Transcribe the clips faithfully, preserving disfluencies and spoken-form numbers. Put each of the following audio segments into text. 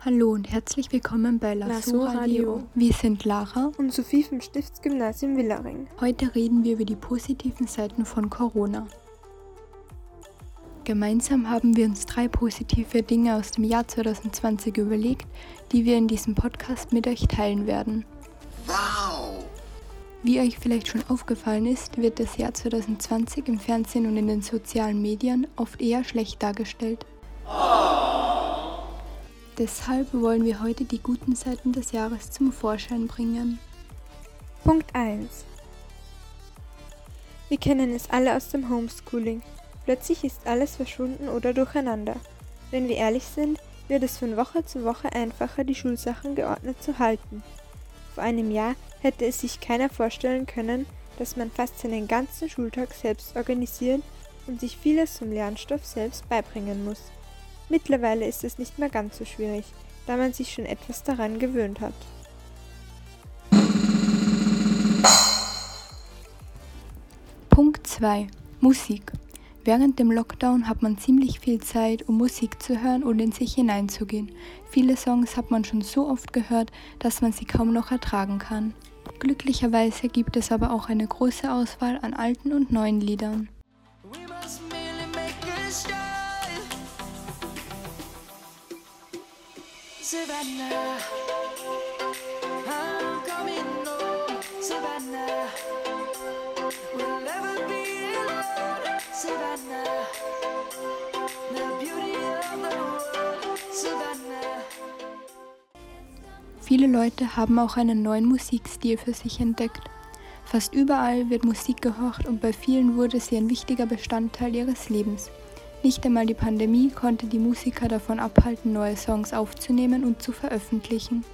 Hallo und herzlich willkommen bei Lasso Radio. Wir sind Lara und Sophie vom Stiftsgymnasium Villaring. Heute reden wir über die positiven Seiten von Corona. Gemeinsam haben wir uns drei positive Dinge aus dem Jahr zwanzig zwanzig überlegt, die wir in diesem Podcast mit euch teilen werden. Wow! Wie euch vielleicht schon aufgefallen ist, wird das Jahr zwanzig zwanzig im Fernsehen und in den sozialen Medien oft eher schlecht dargestellt. Oh. Deshalb wollen wir heute die guten Seiten des Jahres zum Vorschein bringen. Punkt eins. Wir kennen es alle aus dem Homeschooling. Plötzlich ist alles verschwunden oder durcheinander. Wenn wir ehrlich sind, wird es von Woche zu Woche einfacher, die Schulsachen geordnet zu halten. Vor einem Jahr hätte es sich keiner vorstellen können, dass man fast seinen ganzen Schultag selbst organisieren und sich vieles zum Lernstoff selbst beibringen muss. Mittlerweile ist es nicht mehr ganz so schwierig, da man sich schon etwas daran gewöhnt hat. Punkt zwei. Musik. Während dem Lockdown hat man ziemlich viel Zeit, um Musik zu hören und in sich hineinzugehen. Viele Songs hat man schon so oft gehört, dass man sie kaum noch ertragen kann. Glücklicherweise gibt es aber auch eine große Auswahl an alten und neuen Liedern. Savannah, I'm coming home, Savannah, we'll never be alone, Savannah, the beauty of the world, Savannah. Viele Leute haben auch einen neuen Musikstil für sich entdeckt. Fast überall wird Musik gehört und bei vielen wurde sie ein wichtiger Bestandteil ihres Lebens. Nicht einmal die Pandemie konnte die Musiker davon abhalten, neue Songs aufzunehmen und zu veröffentlichen.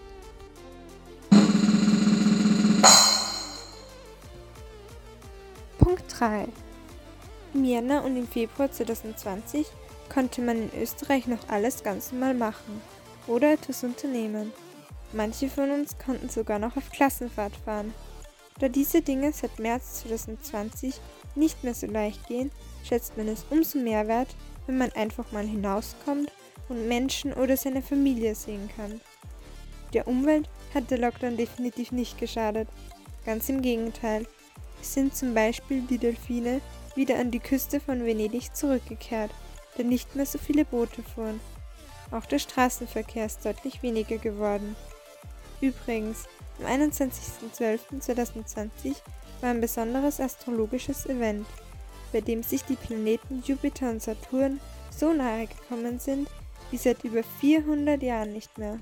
Punkt drei. Im Jänner und im Februar zwanzig zwanzig konnte man in Österreich noch alles ganz normal machen oder etwas unternehmen. Manche von uns konnten sogar noch auf Klassenfahrt fahren. Da diese Dinge seit März zwanzig zwanzig nicht mehr so leicht gehen, schätzt man es umso mehr wert, wenn man einfach mal hinauskommt und Menschen oder seine Familie sehen kann. Der Umwelt hat der Lockdown definitiv nicht geschadet. Ganz im Gegenteil. Es sind zum Beispiel die Delfine wieder an die Küste von Venedig zurückgekehrt, da nicht mehr so viele Boote fuhren. Auch der Straßenverkehr ist deutlich weniger geworden. Übrigens, am einundzwanzigsten zwölften zweitausendzwanzig war ein besonderes astrologisches Event, bei dem sich die Planeten Jupiter und Saturn so nahe gekommen sind wie seit über vierhundert Jahren nicht mehr.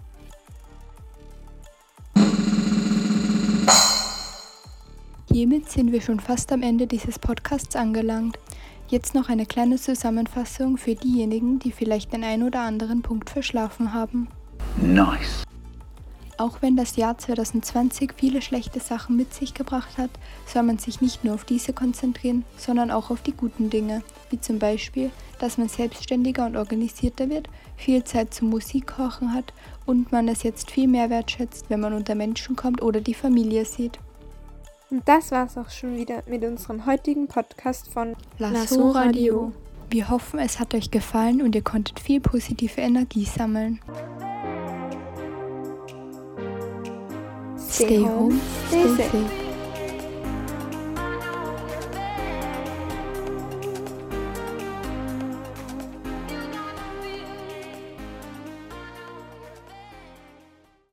Hiermit sind wir schon fast am Ende dieses Podcasts angelangt. Jetzt noch eine kleine Zusammenfassung für diejenigen, die vielleicht den ein oder anderen Punkt verschlafen haben. Nice! Auch wenn das Jahr zwanzig zwanzig viele schlechte Sachen mit sich gebracht hat, soll man sich nicht nur auf diese konzentrieren, sondern auch auf die guten Dinge, wie zum Beispiel, dass man selbstständiger und organisierter wird, viel Zeit zum Musikkochen hat und man es jetzt viel mehr wertschätzt, wenn man unter Menschen kommt oder die Familie sieht. Und das war's auch schon wieder mit unserem heutigen Podcast von Lasso Radio. Wir hoffen, es hat euch gefallen und ihr konntet viel positive Energie sammeln. Stay home, stay safe.